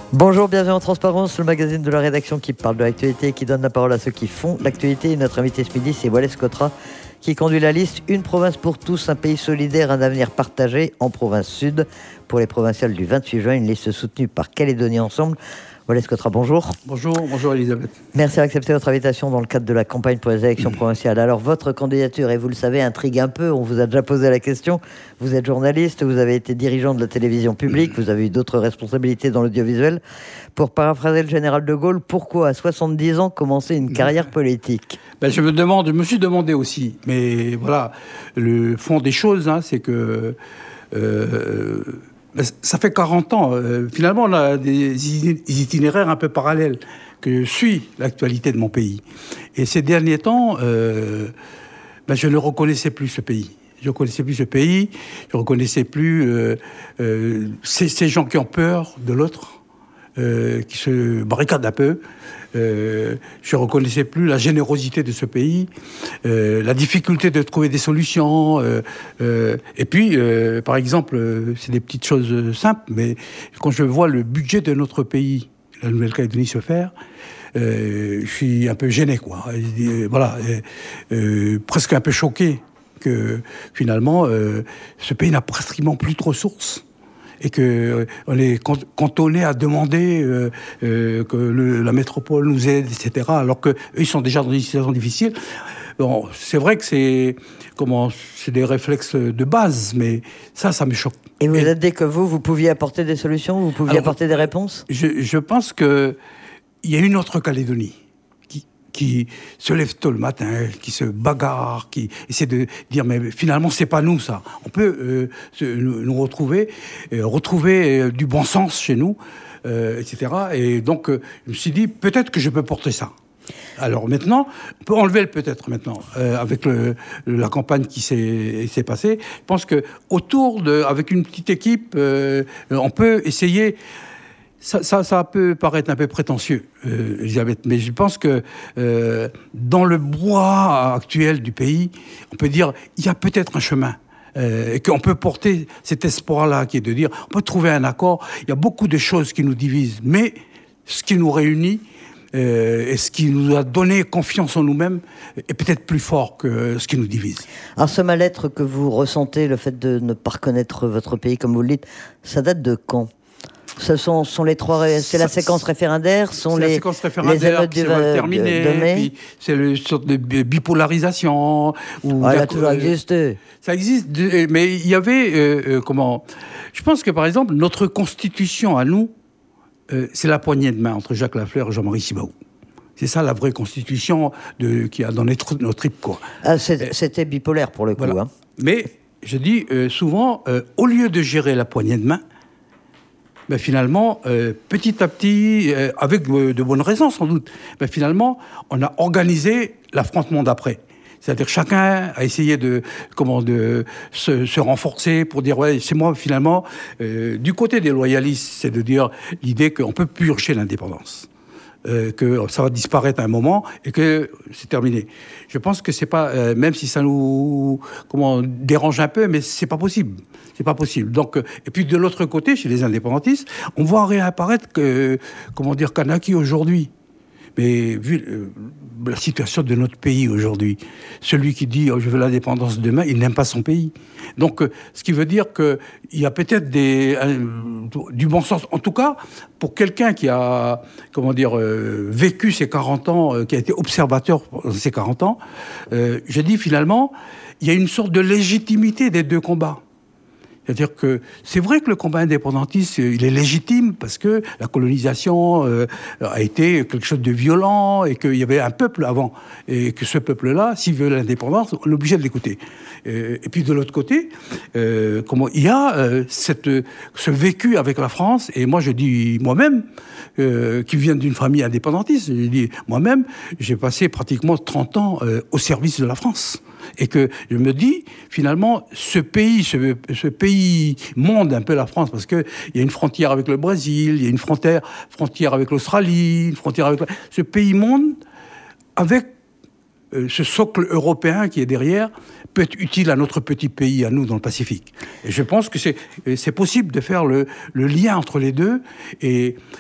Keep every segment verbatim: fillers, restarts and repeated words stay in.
Bonjour, bienvenue en Transparence, le magazine de la rédaction qui parle de l'actualité et qui donne la parole à ceux qui font l'actualité. Et notre invité ce midi, c'est Wallace Cotra, qui conduit la liste Une province pour tous, un pays solidaire, un avenir partagé en province sud. Pour les provinciales du vingt-huit juin, une liste soutenue par Calédonie Ensemble. Wallace Cotra, bonjour. Bonjour, bonjour Elisabeth. Merci d'avoir accepté notre invitation dans le cadre de la campagne pour les élections provinciales. Alors, votre candidature, et vous le savez, intrigue un peu. On vous a déjà posé la question. Vous êtes journaliste, vous avez été dirigeant de la télévision publique, vous avez eu d'autres responsabilités dans l'audiovisuel. Pour paraphraser le général de Gaulle, pourquoi à soixante-dix ans commencer une carrière politique ? Ben, je me demande, je me suis demandé aussi, mais voilà, le fond des choses, hein, c'est que euh, ça fait quarante ans. Euh, finalement, on a des itinéraires un peu parallèles que suit l'actualité de mon pays. Et ces derniers temps, euh, ben, je ne reconnaissais plus ce pays. Je ne reconnaissais plus ce pays, je ne reconnaissais plus euh, euh, ces, ces gens qui ont peur de l'autre, euh, qui se barricadent un peu. Euh, je ne reconnaissais plus la générosité de ce pays, euh, la difficulté de trouver des solutions. Euh, euh, et puis, euh, par exemple, euh, c'est des petites choses simples, mais quand je vois le budget de notre pays, la Nouvelle-Calédonie, se faire, euh, je suis un peu gêné, quoi. Et, voilà, et, euh, presque un peu choqué que finalement, euh, ce pays n'a pratiquement plus de ressources. Et qu'on euh, est cantonné à demander euh, euh, que le, la métropole nous aide, et cetera, alors qu'eux, ils sont déjà dans une situation difficile. Bon, c'est vrai que c'est, comment, c'est des réflexes de base, mais ça, ça me choque. Et vous et, êtes dit que vous, vous pouviez apporter des solutions, vous pouviez alors, apporter des réponses ? je, je pense qu'il y a une autre Calédonie qui se lève tôt le matin, qui se bagarre, qui essaie de dire mais finalement c'est pas nous ça. On peut euh, se, nous, nous retrouver, euh, retrouver euh, du bon sens chez nous, euh, et cetera. Et donc euh, je me suis dit peut-être que je peux porter ça. Alors maintenant, on peut enlever le peut-être maintenant euh, avec le, la campagne qui s'est, s'est passée. Je pense que autour de, avec une petite équipe, euh, on peut essayer. Ça, ça, ça peut paraître un peu prétentieux, euh, Elisabeth, mais je pense que euh, dans le bois actuel du pays, on peut dire il y a peut-être un chemin. Euh, et qu'on peut porter cet espoir-là, qui est de dire on peut trouver un accord. Il y a beaucoup de choses qui nous divisent, mais ce qui nous réunit euh, et ce qui nous a donné confiance en nous-mêmes est peut-être plus fort que ce qui nous divise. Alors ce mal-être que vous ressentez, le fait de ne pas reconnaître votre pays comme vous le dites, ça date de quand ? Ce sont, sont les trois, c'est la séquence référendaire, sont c'est les, la séquence référendaire les qui s'est mal terminée, de, de mai. C'est une sorte de bipolarisation. Où ah, elle a toujours existé. Ça existe, mais il y avait, euh, euh, comment, je pense que par exemple, notre constitution à nous, euh, c'est la poignée de main entre Jacques Lafleur et Jean-Marie Tjibaou. C'est ça la vraie constitution de, qu'il y a dans notre, notre tripes, quoi. Ah, c'est, c'était bipolaire pour le coup. Voilà. Hein. Mais, je dis euh, souvent, euh, au lieu de gérer la poignée de main, ben finalement, euh, petit à petit, euh, avec de, de bonnes raisons sans doute, ben finalement, on a organisé l'affrontement d'après. C'est-à-dire chacun a essayé de, comment, de se, se renforcer pour dire ouais, c'est moi finalement. Euh, du côté des loyalistes, c'est de dire l'idée qu'on peut purger l'indépendance. Euh, que ça va disparaître à un moment et que c'est terminé. Je pense que c'est pas, euh, même si ça nous, comment, dérange un peu, mais c'est pas possible. C'est pas possible. Donc, euh, et puis de l'autre côté, chez les indépendantistes, on voit réapparaître que, comment dire, Kanaki aujourd'hui. Mais vu euh, la situation de notre pays aujourd'hui, celui qui dit oh, je veux l'indépendance demain, il n'aime pas son pays. Donc, euh, ce qui veut dire qu'il y a peut-être des, euh, du bon sens. En tout cas, pour quelqu'un qui a, comment dire, euh, vécu ces quarante ans, euh, qui a été observateur pendant ces quarante ans, euh, je dis finalement, il y a une sorte de légitimité des deux combats. C'est-à-dire que c'est vrai que le combat indépendantiste, il est légitime parce que la colonisation euh, a été quelque chose de violent et qu'il y avait un peuple avant. Et que ce peuple-là, s'il veut l'indépendance, on est obligé de l'écouter. Et, et puis de l'autre côté, euh, comment, il y a euh, cette, ce vécu avec la France. Et moi, je dis moi-même, euh, qui viens d'une famille indépendantiste, je dis moi-même, j'ai passé pratiquement trente ans euh, au service de la France. Et que je me dis, finalement, ce pays, ce, ce pays monde un peu la France, parce qu'il y a une frontière avec le Brésil, il y a une frontière, frontière avec l'Australie, une frontière avec... Ce pays monde, avec euh, ce socle européen qui est derrière, peut être utile à notre petit pays, à nous, dans le Pacifique. Et je pense que c'est, c'est possible de faire le, le lien entre les deux. Et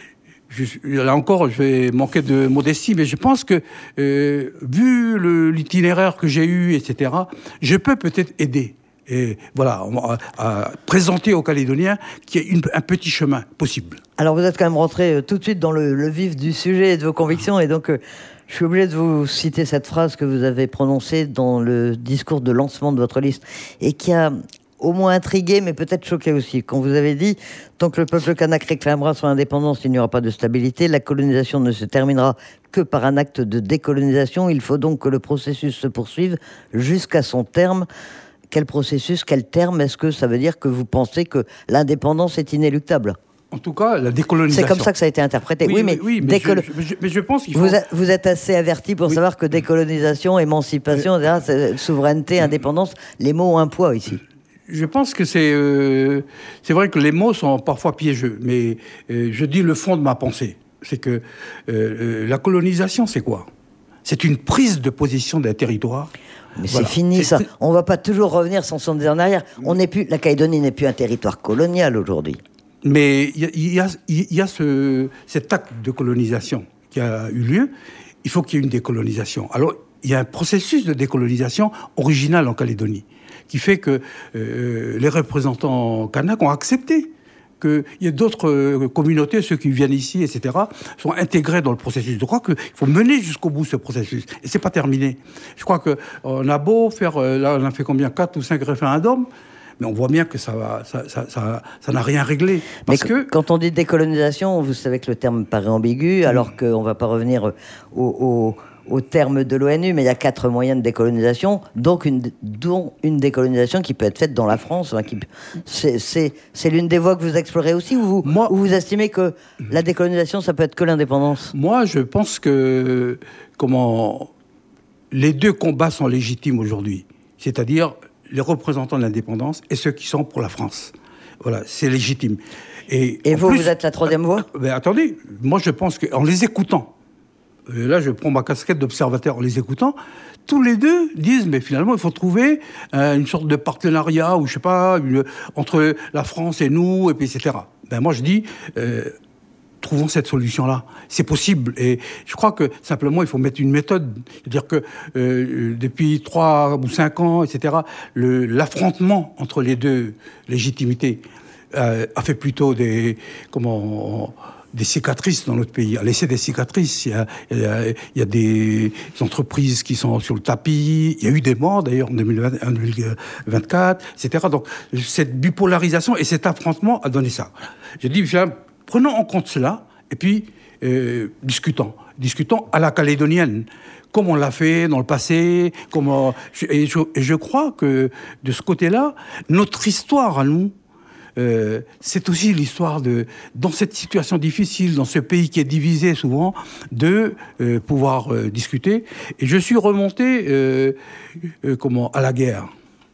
je, là encore, je vais manquer de modestie, mais je pense que, euh, vu le, l'itinéraire que j'ai eu, et cetera, je peux peut-être aider. Et voilà, à, à présenter aux Calédoniens qu'il y a une, un petit chemin possible. Alors vous êtes quand même rentré euh, tout de suite dans le, le vif du sujet et de vos convictions, et donc euh, je suis obligé de vous citer cette phrase que vous avez prononcée dans le discours de lancement de votre liste, et qui a au moins intrigué, mais peut-être choqué aussi, quand vous avez dit « Tant que le peuple kanak réclamera son indépendance, il n'y aura pas de stabilité. La colonisation ne se terminera que par un acte de décolonisation. Il faut donc que le processus se poursuive jusqu'à son terme. » Quel processus, quel terme? Est-ce que ça veut dire que vous pensez que l'indépendance est inéluctable? En tout cas, la décolonisation. C'est comme ça que ça a été interprété. Oui, oui, mais, oui, mais, décolo... je, mais, je, mais je pense qu'il faut... Vous, a, vous êtes assez averti pour oui. savoir que décolonisation, émancipation, euh... c'est, souveraineté, indépendance, les mots ont un poids ici. Je pense que c'est... Euh, c'est vrai que les mots sont parfois piégeux, mais euh, je dis le fond de ma pensée. C'est que euh, la colonisation, c'est quoi? C'est une prise de position d'un territoire. Mais voilà. C'est fini, c'est ça. Pris... On ne va pas toujours revenir sans s'en dire en arrière. On n'est plus, la Calédonie n'est plus un territoire colonial aujourd'hui. Mais il y, y a, y a ce, cet acte de colonisation qui a eu lieu. Il faut qu'il y ait une décolonisation. Alors, il y a un processus de décolonisation original en Calédonie qui fait que euh, les représentants kanaks ont accepté qu'il y ait d'autres euh, communautés, ceux qui viennent ici, et cetera, sont intégrés dans le processus. Je crois qu'il faut mener jusqu'au bout ce processus. Et c'est pas terminé. Je crois qu'on a beau faire, euh, là on a fait combien, quatre ou cinq référendums, mais on voit bien que ça va, ça, ça, ça, ça n'a rien réglé. Parce mais que quand on dit décolonisation, vous savez que le terme paraît ambigu, alors mmh. qu'on ne va pas revenir au, au, au terme de l'ONU, mais il y a quatre moyens de décolonisation, donc une, dont une décolonisation qui peut être faite dans la France. Hein, qui, c'est, c'est, c'est l'une des voies que vous explorez aussi, ou vous, Moi, ou vous estimez que la décolonisation, ça peut être que l'indépendance? Moi, je pense que comment, les deux combats sont légitimes aujourd'hui. C'est-à-dire les représentants de l'indépendance et ceux qui sont pour la France. Voilà, c'est légitime. Et, et vous, plus, vous êtes la troisième voie? Ben attendez, moi je pense qu'en les écoutant, et là je prends ma casquette d'observateur, en les écoutant, tous les deux disent, mais finalement il faut trouver euh, une sorte de partenariat, ou je sais pas, une, entre la France et nous, et puis et cetera. Ben moi je dis... Euh, trouvons cette solution-là. C'est possible. Et je crois que simplement, il faut mettre une méthode. C'est-à-dire que euh, depuis trois ou cinq ans, et cetera, le, l'affrontement entre les deux légitimités euh, a fait plutôt des, comment, des cicatrices dans notre pays, a laissé des cicatrices. Il y a, il y a, il y a des entreprises qui sont sur le tapis. Il y a eu des morts, d'ailleurs, en deux mille vingt-quatre, et cetera. Donc, cette bipolarisation et cet affrontement a donné ça. J'ai dit, finalement, prenons en compte cela, et puis euh, discutons. Discutons à la calédonienne, comme on l'a fait dans le passé. Comment... Et, je, et je crois que, de ce côté-là, notre histoire à nous, euh, c'est aussi l'histoire de, dans cette situation difficile, dans ce pays qui est divisé souvent, de euh, pouvoir euh, discuter. Et je suis remonté euh, euh, comment, à la guerre.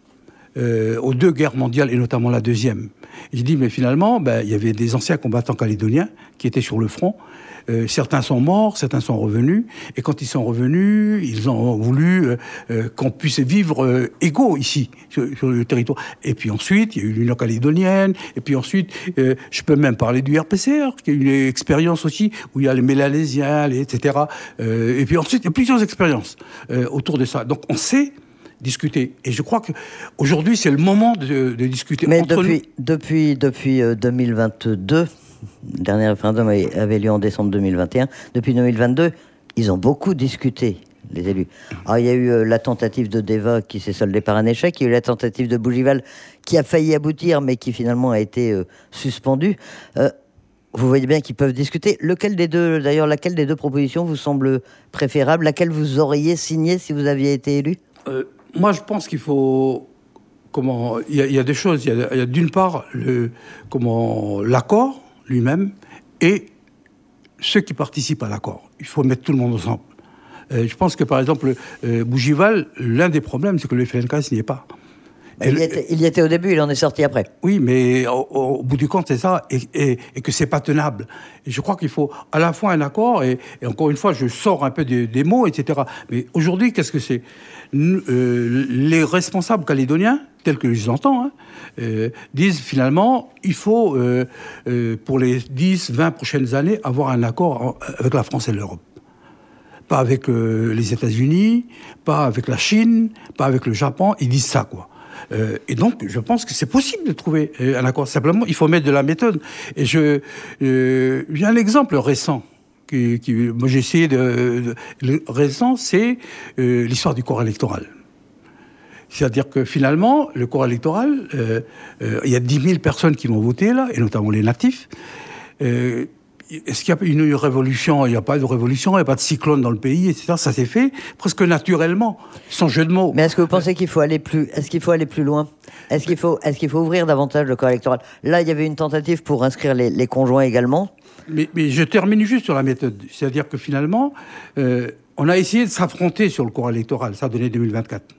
Euh, aux deux guerres mondiales, et notamment la deuxième. Et je dis, mais finalement, ben, il y avait des anciens combattants calédoniens qui étaient sur le front. Euh, certains sont morts, certains sont revenus. Et quand ils sont revenus, ils ont voulu euh, euh, qu'on puisse vivre euh, égaux ici, sur, sur le territoire. Et puis ensuite, il y a eu l'Union calédonienne. Et puis ensuite, euh, je peux même parler du R P C R, qui est une expérience aussi, où il y a les Mélanésiens, les, et cetera. Euh, et puis ensuite, il y a plusieurs expériences euh, autour de ça. Donc on sait discuter. Et je crois qu'aujourd'hui, c'est le moment de, de discuter. Mais entre depuis, nous. depuis, depuis deux mille vingt-deux, le dernier référendum avait lieu en décembre deux mille vingt et un, depuis deux mille vingt-deux, ils ont beaucoup discuté, les élus. Alors, il y a eu la tentative de Deva qui s'est soldée par un échec, il y a eu la tentative de Bougival qui a failli aboutir, mais qui finalement a été euh, suspendue. Euh, Vous voyez bien qu'ils peuvent discuter. Lequel des deux, d'ailleurs, laquelle des deux propositions vous semble préférable? Laquelle vous auriez signé si vous aviez été élu? euh, Moi, je pense qu'il faut... Comment, il y, a, il y a des choses. Il y a, il y a d'une part le, comment, l'accord lui-même et ceux qui participent à l'accord. Il faut mettre tout le monde ensemble. Euh, je pense que, par exemple, euh, Bougival, l'un des problèmes, c'est que le F L N K n'y est pas. Il y, était, il y était au début, il en est sorti après. Oui, mais au, au bout du compte, c'est ça, et, et, et que c'est pas tenable. Et je crois qu'il faut à la fois un accord, et, et encore une fois, je sors un peu des, des mots, et cetera. Mais aujourd'hui, qu'est-ce que c'est ? euh, Les responsables calédoniens, tels que je les entends, hein, euh, disent finalement, il faut, euh, euh, pour les dix, vingt prochaines années, avoir un accord avec la France et l'Europe. Pas avec euh, les États-Unis, pas avec la Chine, pas avec le Japon. Ils disent ça, quoi. Euh, et donc, je pense que c'est possible de trouver euh, un accord. Simplement, il faut mettre de la méthode. Et je, euh, j'ai un exemple récent. Qui, qui, moi, j'ai essayé de, de le récent, c'est euh, l'histoire du corps électoral. C'est-à-dire que finalement, le corps électoral, euh, euh, il y a dix mille personnes qui vont voter là, et notamment les natifs. Euh, Est-ce qu'il y a une révolution ? Il n'y a pas de révolution, il n'y a pas de cyclone dans le pays, et cetera. Ça s'est fait presque naturellement, sans jeu de mots. Mais est-ce que vous pensez qu'il faut aller plus, est-ce qu'il faut aller plus loin ? Est-ce qu'il faut, est-ce qu'il faut ouvrir davantage le corps électoral ? Là, il y avait une tentative pour inscrire les, les conjoints également. Mais, mais je termine juste sur la méthode. C'est-à-dire que finalement, euh, on a essayé de s'affronter sur le corps électoral. Ça a donné deux mille vingt-quatre.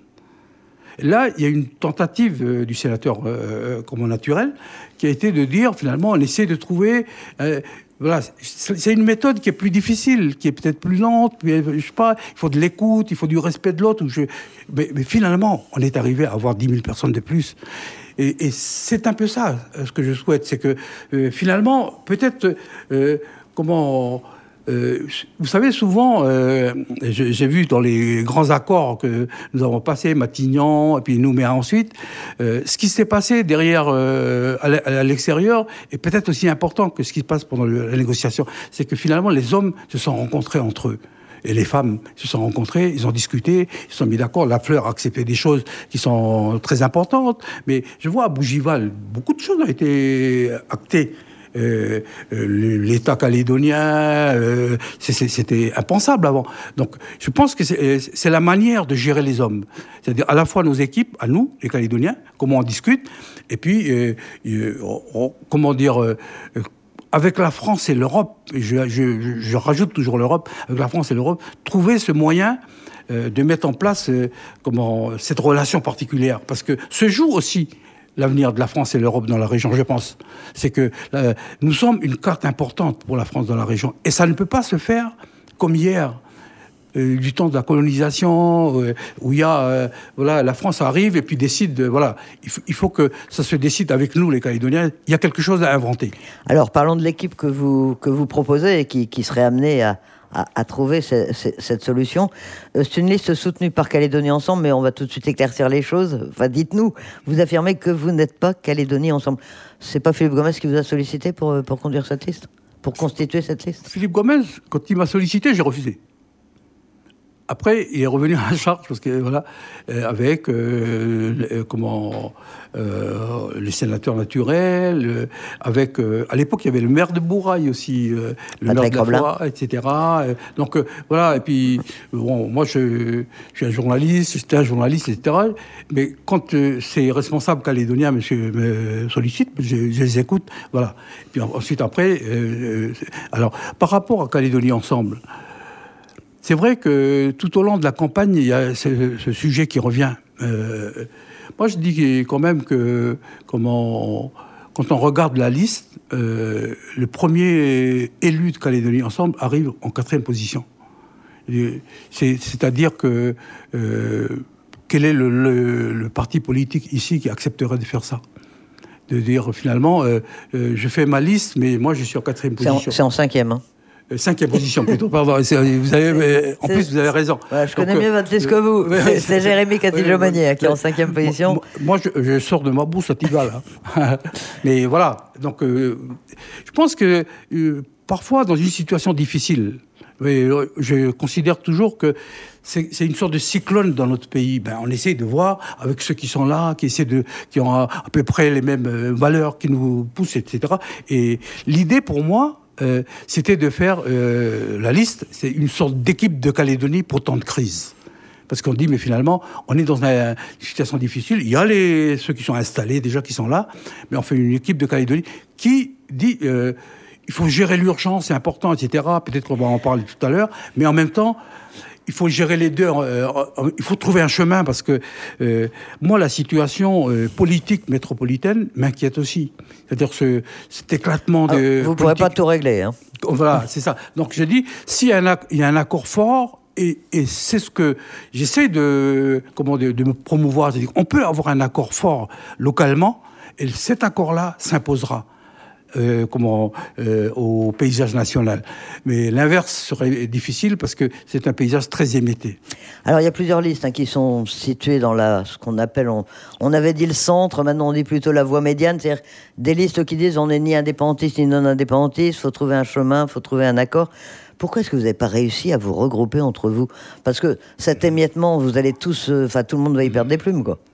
Là, il y a une tentative euh, du sénateur euh, Commun Naturel qui a été de dire, finalement, on essaie de trouver... Euh, voilà, c'est une méthode qui est plus difficile, qui est peut-être plus lente, mais, je sais pas, il faut de l'écoute, il faut du respect de l'autre. Je... Mais, mais finalement, on est arrivé à avoir dix mille personnes de plus. Et, et c'est un peu ça, ce que je souhaite, c'est que euh, finalement, peut-être, euh, comment... Euh, vous savez, souvent, euh, j'ai vu dans les grands accords que nous avons passés, Matignon, et puis Nouméa ensuite, euh, ce qui s'est passé derrière, euh, à l'extérieur, est peut-être aussi important que ce qui se passe pendant le, la négociation. C'est que finalement, les hommes se sont rencontrés entre eux. Et les femmes se sont rencontrées, ils ont discuté, ils se sont mis d'accord. La Fleur a accepté des choses qui sont très importantes. Mais je vois à Bougival, beaucoup de choses ont été actées. Euh, euh, l'État calédonien, euh, c'était impensable avant. Donc, je pense que c'est la manière de gérer les hommes. C'est-à-dire à la fois nos équipes, à nous, les Calédoniens, comment on discute, et puis, euh, euh, on, comment dire... Euh, avec la France et l'Europe, je, je, je rajoute toujours l'Europe, avec la France et l'Europe, trouver ce moyen euh, de mettre en place euh, comment, cette relation particulière. Parce que se joue aussi l'avenir de la France et l'Europe dans la région, je pense. C'est que euh, nous sommes une carte importante pour la France dans la région. Et ça ne peut pas se faire comme hier, euh, du temps de la colonisation, euh, où il y a, euh, voilà, la France arrive et puis décide, de, voilà, il, il faut que ça se décide avec nous, les Calédoniens. Il y a quelque chose à inventer. Alors, parlons de l'équipe que vous, que vous proposez et qui, qui serait amenée à, à, à trouver ce, ce, cette solution. Euh, c'est une liste soutenue par Calédonie Ensemble, mais on va tout de suite éclaircir les choses. Enfin, dites-nous, vous affirmez que vous n'êtes pas Calédonie Ensemble. C'est pas Philippe Gomez qui vous a sollicité pour, pour conduire cette liste, pour constituer cette liste? Philippe Gomez, quand il m'a sollicité, j'ai refusé. Après, il est revenu à la charge parce que voilà, euh, avec euh, euh, comment euh, les sénateurs naturels, euh, avec euh, à l'époque il y avait le maire de Bourail aussi, euh, le maire de la Foix, et cetera. Euh, donc euh, voilà, et puis bon, moi je, je suis un journaliste, j'étais un journaliste, et cetera. Mais quand euh, ces responsables calédoniens monsieur me sollicitent, je, je les écoute, voilà. Et puis ensuite après, euh, alors par rapport à Calédonie Ensemble. C'est vrai que tout au long de la campagne, il y a ce, ce sujet qui revient. Euh, moi, je dis quand même que comment, quand on regarde la liste, euh, le premier élu de Calédonie Ensemble arrive en quatrième position. C'est-à-dire que euh, quel est le, le, le parti politique ici qui accepterait de faire ça ? De dire finalement, euh, euh, je fais ma liste, mais moi je suis en quatrième position. C'est en, en cinquième, hein. Cinquième position plutôt, pardon. Vous avez, en plus, vous avez raison. Ouais, je connais Donc, mieux votre liste que vous. C'est, c'est Jérémy Catillo-Magnier ouais, qui est en cinquième position. Moi, moi je, je sors de ma bourse à Tigal. Hein. Mais voilà. Donc, euh, je pense que euh, parfois, dans une situation difficile, euh, je considère toujours que c'est, c'est une sorte de cyclone dans notre pays. Ben, on essaie de voir avec ceux qui sont là, qui essaient de, qui ont à, à peu près les mêmes valeurs, qui nous poussent, et cetera. Et l'idée, pour moi, Euh, c'était de faire euh, la liste, c'est une sorte d'équipe de Calédonie pour temps de crise. Parce qu'on dit, mais finalement, on est dans une, une situation difficile, il y a les, ceux qui sont installés déjà, qui sont là, mais on fait une équipe de Calédonie qui dit, euh, il faut gérer l'urgence, c'est important, et cetera. Peut-être qu'on va en parler tout à l'heure, mais en même temps, il faut gérer les deux. Euh, euh, il faut trouver un chemin parce que euh, moi, la situation euh, politique métropolitaine m'inquiète aussi. C'est-à-dire ce, cet éclatement ah, de. Vous ne pourrez pas tout régler. Hein. Voilà, c'est ça. Donc je dis, s'il y a un, il y a un accord fort, et, et c'est ce que j'essaie de, comment, de, de me promouvoir. C'est-à-dire qu'on peut avoir un accord fort localement, et cet accord-là s'imposera. Euh, comment, euh, au paysage national. Mais l'inverse serait difficile parce que c'est un paysage très émetté. Alors, il y a plusieurs listes hein, qui sont situées dans la, ce qu'on appelle, on, on avait dit le centre, maintenant on dit plutôt la voie médiane, c'est-à-dire des listes qui disent on n'est ni indépendantiste ni non-indépendantiste, il faut trouver un chemin, il faut trouver un accord. Pourquoi est-ce que vous n'avez pas réussi à vous regrouper entre vous? Parce que cet émiettement, vous allez tous, enfin euh, tout le monde va y perdre des plumes, quoi.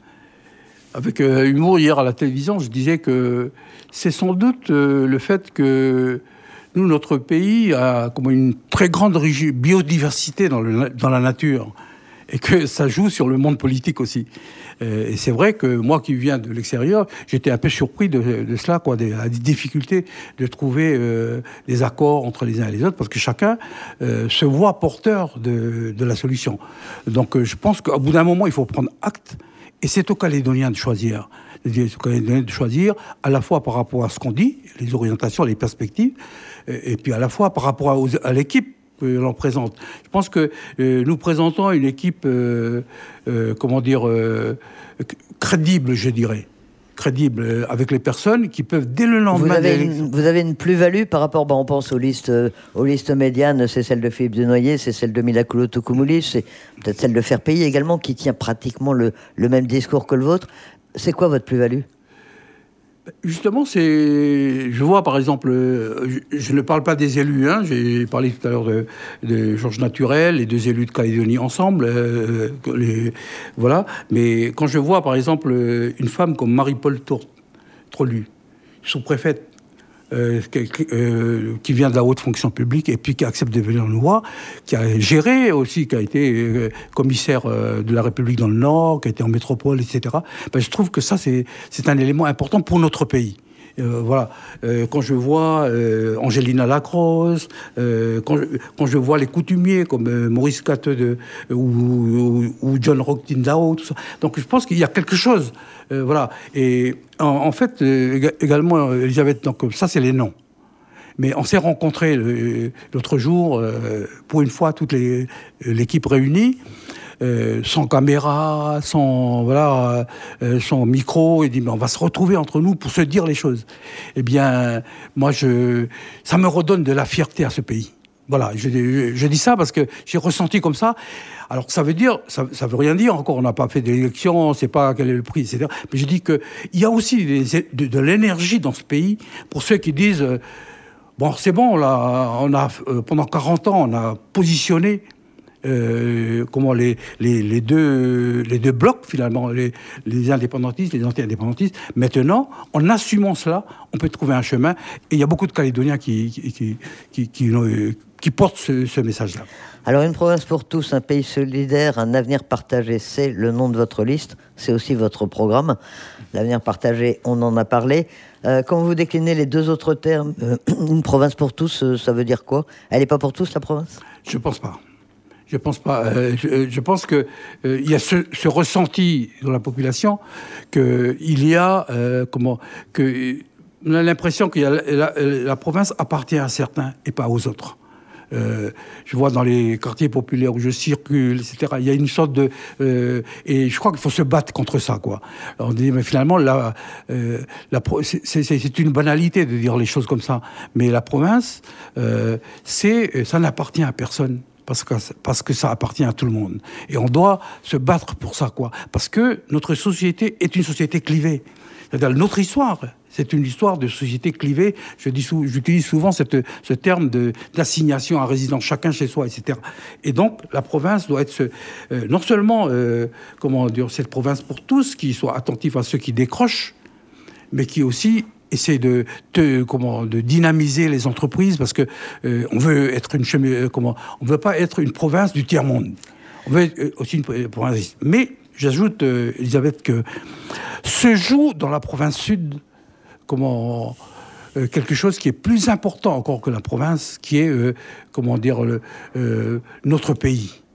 Avec euh, humour, hier à la télévision, je disais que c'est sans doute euh, le fait que nous, notre pays, a comme une très grande biodiversité dans, le, dans la nature et que ça joue sur le monde politique aussi. Euh, et c'est vrai que moi qui viens de l'extérieur, j'étais un peu surpris de, de cela, quoi, des, des difficultés de trouver euh, des accords entre les uns et les autres, parce que chacun euh, se voit porteur de, de la solution. Donc euh, je pense qu'au bout d'un moment, il faut prendre acte. Et c'est aux Calédoniens de choisir. C'est aux Calédoniens de choisir à la fois par rapport à ce qu'on dit, les orientations, les perspectives, et, et puis à la fois par rapport à, à l'équipe que l'on présente. Je pense que euh, nous présentons une équipe, euh, euh, comment dire, euh, crédible, je dirais. crédible euh, avec les personnes qui peuvent dès le lendemain... Vous avez une, vous avez une plus-value par rapport, ben on pense aux listes, euh, aux listes médianes, c'est celle de Philippe Denoyer, c'est celle de Mila Koulou-Tokoumoulis, c'est peut-être celle de Faire Payer également, qui tient pratiquement le, le même discours que le vôtre. C'est quoi votre plus-value ? Justement, c'est. Je vois, par exemple, je, je ne parle pas des élus. Hein, j'ai parlé tout à l'heure de, de Georges Naturel, les deux élus de Calédonie ensemble. Euh, les, voilà. Mais quand je vois, par exemple, une femme comme Marie-Paul Trolu, sous-préfète, euh, qui, euh, qui vient de la haute fonction publique et puis qui accepte de venir nous voir, qui a géré aussi, qui a été euh, commissaire euh, de la République dans le Nord, qui a été en métropole, et cetera. Ben, je trouve que ça, c'est, c'est un élément important pour notre pays. Euh, voilà. Euh, quand je vois euh, Angelina Lacroze, euh, quand, je, quand je vois les coutumiers comme euh, Maurice Cateux de, euh, ou, ou, ou John Rock-Tindao, tout ça. Donc je pense qu'il y a quelque chose. Euh, voilà. Et en, en fait, euh, également, Elisabeth, donc ça, c'est les noms. Mais on s'est rencontrés euh, l'autre jour, euh, pour une fois, toute les, l'équipe réunie. Euh, sans caméra, sans voilà, euh, sans micro, et dit mais on va se retrouver entre nous pour se dire les choses. Eh bien, moi, je, ça me redonne de la fierté à ce pays. Voilà, je, je, je dis ça parce que j'ai ressenti comme ça. Alors ça veut dire, ça, ça veut rien dire encore. On n'a pas fait d'élection, on ne sait pas quel est le prix, et cetera. Mais je dis que il y a aussi des, de, de l'énergie dans ce pays pour ceux qui disent euh, bon, c'est bon, là, on a euh, pendant quarante ans, on a positionné. Euh, comment les, les, les, deux, les deux blocs, finalement, les, les indépendantistes, les anti-indépendantistes. Maintenant, en assumant cela, on peut trouver un chemin. Et il y a beaucoup de Calédoniens qui, qui, qui, qui, qui, qui portent ce, ce message-là. Alors, une province pour tous, un pays solidaire, un avenir partagé, c'est le nom de votre liste. C'est aussi votre programme. L'avenir partagé, on en a parlé. Euh, quand vous déclinez les deux autres termes, euh, une province pour tous, euh, ça veut dire quoi ? Elle n'est pas pour tous, la province ? Je ne pense pas. Je pense pas. Euh, je, je pense que euh, il y a ce, ce ressenti dans la population que il y a euh, comment que on a l'impression que la, la, la province appartient à certains et pas aux autres. Euh, je vois dans les quartiers populaires où je circule, et cetera. Il y a une sorte de euh, et je crois qu'il faut se battre contre ça, quoi. Alors on dit mais finalement la, euh, la c'est, c'est, c'est une banalité de dire les choses comme ça, mais la province, euh, c'est ça n'appartient à personne. Parce que, parce que ça appartient à tout le monde. Et on doit se battre pour ça, quoi. Parce que notre société est une société clivée. C'est-à-dire, notre histoire, c'est une histoire de société clivée. Je dis, j'utilise souvent cette, ce terme de, d'assignation à résidence, chacun chez soi, et cetera. Et donc, la province doit être ce, euh, non seulement, euh, comment dire, cette province pour tous, qui soit attentif à ceux qui décrochent, mais qui aussi essayer de, de comment de dynamiser les entreprises parce que euh, on veut être une chemin, comment on veut pas être une province du tiers monde. On veut être aussi une province. Mais j'ajoute, euh, Elisabeth, que se joue dans la province sud comment euh, quelque chose qui est plus important encore que la province, qui est euh, comment dire le, euh, notre pays.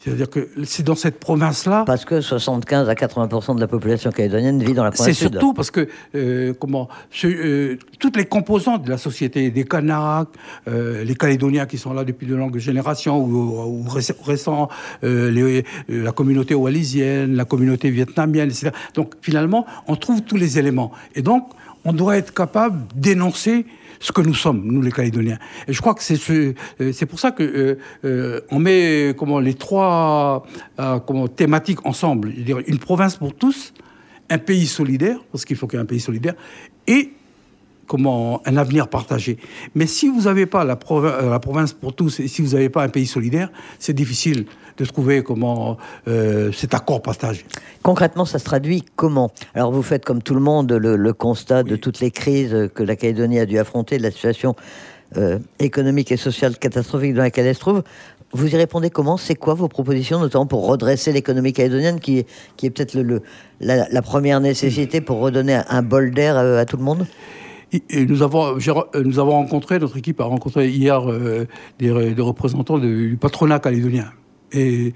C'est-à-dire que c'est dans cette province-là... Parce que soixante-quinze à quatre-vingts pour cent de la population calédonienne vit dans la province C'est sud. surtout parce que euh, comment, ce, euh, toutes les composantes de la société, des Kanaks, euh, les Calédoniens qui sont là depuis de longues générations, ou, ou récents, euh, les, euh, la communauté wallisienne, la communauté vietnamienne, et cetera. Donc finalement, on trouve tous les éléments. Et donc, on doit être capable d'énoncer ce que nous sommes, nous les Calédoniens. Et je crois que c'est ce, c'est pour ça que euh, euh, on met comment les trois euh, comment, thématiques ensemble. Je dirais une province pour tous, un pays solidaire, parce qu'il faut qu'il y ait un pays solidaire, et comment un avenir partagé. Mais si vous n'avez pas la, provi- la province pour tous et si vous n'avez pas un pays solidaire, c'est difficile de trouver comment euh, cet accord partagé. Concrètement, ça se traduit comment? Alors, vous faites comme tout le monde le, le constat de oui. toutes les crises que la Calédonie a dû affronter, de la situation euh, économique et sociale catastrophique dans laquelle elle se trouve. Vous y répondez comment? C'est quoi vos propositions, notamment pour redresser l'économie calédonienne, qui est, qui est peut-être le, le, la, la première nécessité pour redonner un, un bol d'air à, à tout le monde? Et nous avons, nous avons rencontré, notre équipe a rencontré hier euh, des, des représentants du patronat calédonien. Et,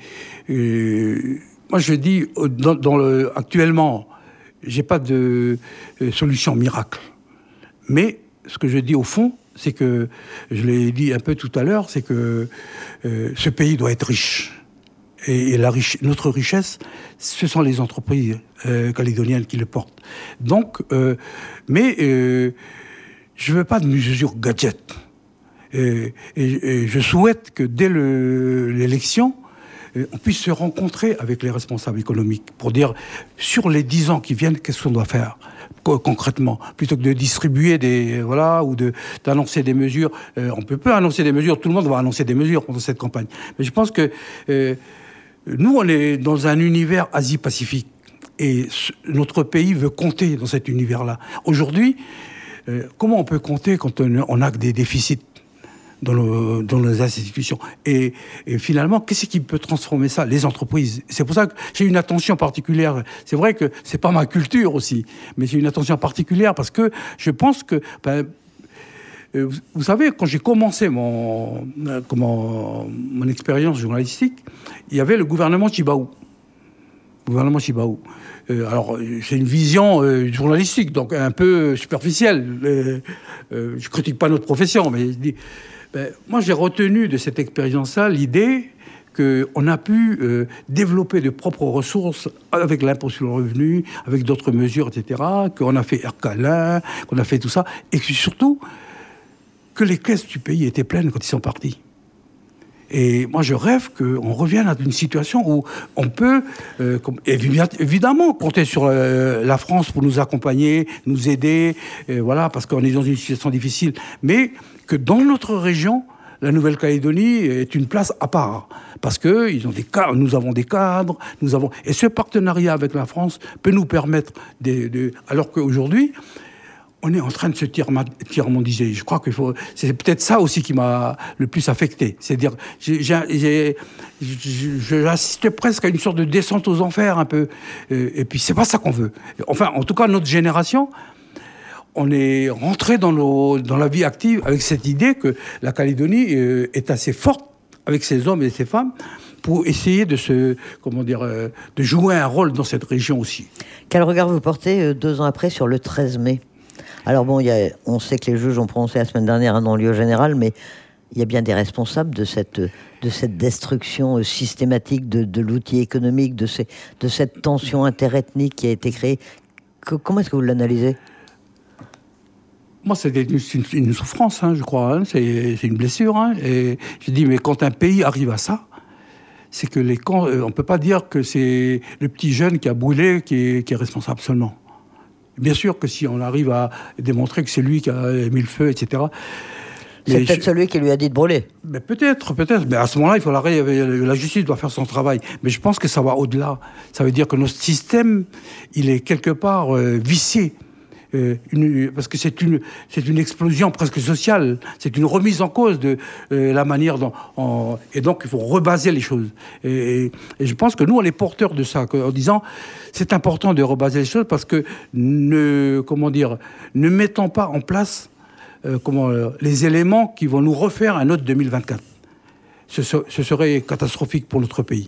et moi, je dis, dans, dans le, actuellement, j'ai pas de euh, solution miracle. Mais ce que je dis au fond, c'est que, je l'ai dit un peu tout à l'heure, c'est que euh, ce pays doit être riche. Et, et la riche, notre richesse, ce sont les entreprises euh, calédoniennes qui le portent. Donc, euh, mais euh, je ne veux pas de mesures gadget. Et, et, et je souhaite que dès le, l'élection, on puisse se rencontrer avec les responsables économiques pour dire, sur les dix ans qui viennent, qu'est-ce qu'on doit faire concrètement, plutôt que de distribuer des... Voilà, ou de, d'annoncer des mesures. Euh, on peut pas annoncer des mesures, tout le monde va annoncer des mesures pendant cette campagne. Mais je pense que euh, nous, on est dans un univers Asie-Pacifique. Et notre pays veut compter dans cet univers-là. Aujourd'hui, euh, comment on peut compter quand on, on a des déficits dans, le, dans les institutions. Et, et finalement, qu'est-ce qui peut transformer ça? Les entreprises. C'est pour ça que j'ai une attention particulière. C'est vrai que c'est pas ma culture aussi, mais j'ai une attention particulière parce que je pense que... Ben, euh, vous, vous savez, quand j'ai commencé mon, euh, comment, mon expérience journalistique, il y avait le gouvernement Tjibaou. Le gouvernement Tjibaou. Euh, alors, c'est une vision euh, journalistique, donc un peu superficielle. Euh, euh, je critique pas notre profession, mais je dis... Ben, moi, j'ai retenu de cette expérience-là l'idée qu'on a pu euh, développer de propres ressources avec l'impôt sur le revenu, avec d'autres mesures, et cetera, qu'on a fait Ercalin, qu'on a fait tout ça, et que surtout, que les caisses du pays étaient pleines quand ils sont partis. Et moi, je rêve qu'on revienne à une situation où on peut, euh, comme, évidemment, compter sur euh, la France pour nous accompagner, nous aider, euh, voilà, parce qu'on est dans une situation difficile, mais que dans notre région, la Nouvelle-Calédonie est une place à part. Parce que ils ont des cadres, nous avons des cadres, nous avons... Et ce partenariat avec la France peut nous permettre de... de alors qu'aujourd'hui, on est en train de se tiers-mondiser. Je crois qu'il faut... C'est peut-être ça aussi qui m'a le plus affecté. C'est-à-dire, j'ai, j'ai, j'assiste presque à une sorte de descente aux enfers, un peu. Et puis, c'est pas ça qu'on veut. Enfin, en tout cas, notre génération... On est rentré dans, nos, dans la vie active avec cette idée que la Calédonie euh, est assez forte avec ses hommes et ses femmes pour essayer de se, comment dire, euh, de jouer un rôle dans cette région aussi. Quel regard vous portez euh, deux ans après sur le treize mai? Alors bon, y a, on sait que les juges ont prononcé la semaine dernière un non-lieu général, mais il y a bien des responsables de cette, de cette destruction systématique de, de l'outil économique, de, ces, de cette tension interethnique qui a été créée. Que, comment est-ce que vous l'analysez? Moi, c'est une, une souffrance, hein, je crois. Hein, c'est, c'est une blessure. Hein, et je dis, mais quand un pays arrive à ça, c'est que les camps, on ne peut pas dire que c'est le petit jeune qui a brûlé qui est, qui est responsable seulement. Bien sûr que si on arrive à démontrer que c'est lui qui a mis le feu, et cetera. C'est peut-être je... celui qui lui a dit de brûler. Mais peut-être, peut-être. Mais à ce moment-là, il faut la, la justice doit faire son travail. Mais je pense que ça va au-delà. Ça veut dire que notre système, il est quelque part euh, vicié. Euh, une, parce que c'est une, c'est une explosion presque sociale, c'est une remise en cause de euh, la manière dont... En, et donc, il faut rebaser les choses. Et, et, et je pense que nous, on est porteurs de ça, en disant, c'est important de rebaser les choses parce que, ne, comment dire, ne mettons pas en place euh, comment, euh, les éléments qui vont nous refaire un autre deux mille vingt-quatre. Ce, ce serait catastrophique pour notre pays.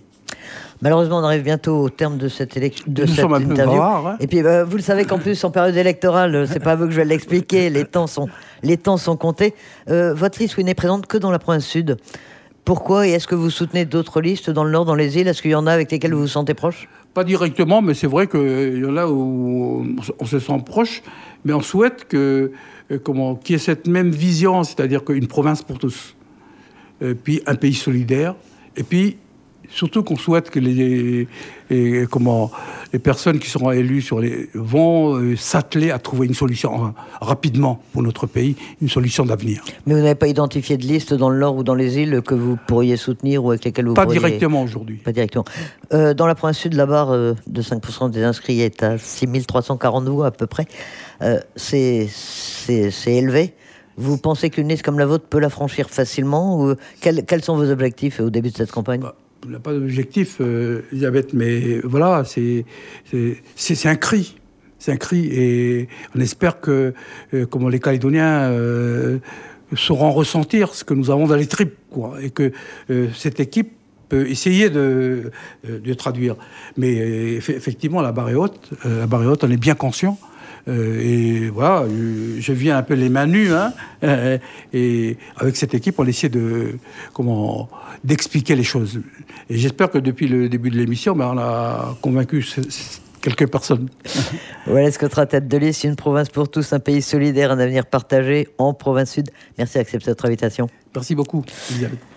Malheureusement, on arrive bientôt au terme de cette, élec- de Nous cette sommes un peu interview. bavards, hein. Et puis, euh, vous le savez qu'en plus, en période électorale, c'est pas à vous que je vais l'expliquer, les temps sont, les temps sont comptés. Euh, votre liste, oui, n'est présente que dans la province sud. Pourquoi? Et est-ce que vous soutenez d'autres listes dans le Nord, dans les îles? Est-ce qu'il y en a avec lesquelles vous vous sentez proche? Pas directement, mais c'est vrai qu'il y en a où on se sent proche, mais on souhaite que, euh, comment, qu'il y ait cette même vision, c'est-à-dire qu'une province pour tous, euh, puis un pays solidaire, et puis surtout qu'on souhaite que les, et, comment, les personnes qui seront élues sur les, vont euh, s'atteler à trouver une solution euh, rapidement pour notre pays, une solution d'avenir. Mais vous n'avez pas identifié de liste dans le Nord ou dans les îles que vous pourriez soutenir ou avec lesquelles vous Pas pourriez... directement aujourd'hui. Pas directement. Euh, dans la province sud, la barre euh, de cinq pour cent des inscrits est à six mille trois cent quarante voix à peu près. Euh, c'est, c'est, c'est élevé. Vous pensez qu'une liste comme la vôtre peut la franchir facilement ou quels, quels sont vos objectifs au début de cette campagne? Bah, on n'a pas d'objectif, euh, Elisabeth, mais voilà, c'est, c'est, c'est, c'est un cri. C'est un cri et on espère que, euh, comme les Calédoniens euh, sauront ressentir ce que nous avons dans les tripes, quoi, et que euh, cette équipe peut essayer de, de, de traduire. Mais euh, effectivement, la barre est haute, euh, la barre est haute, on est bien conscient. Euh, et voilà, je viens un peu les mains nues, hein, euh, et avec cette équipe, on essaie de, comment, d'expliquer les choses. Et j'espère que depuis le début de l'émission, ben, on a convaincu c- c- quelques personnes. Wallace Cotrat, tête de liste, une province pour tous, un pays solidaire, un avenir partagé en province sud. Merci d'accepter notre invitation. Merci beaucoup, Elisabeth.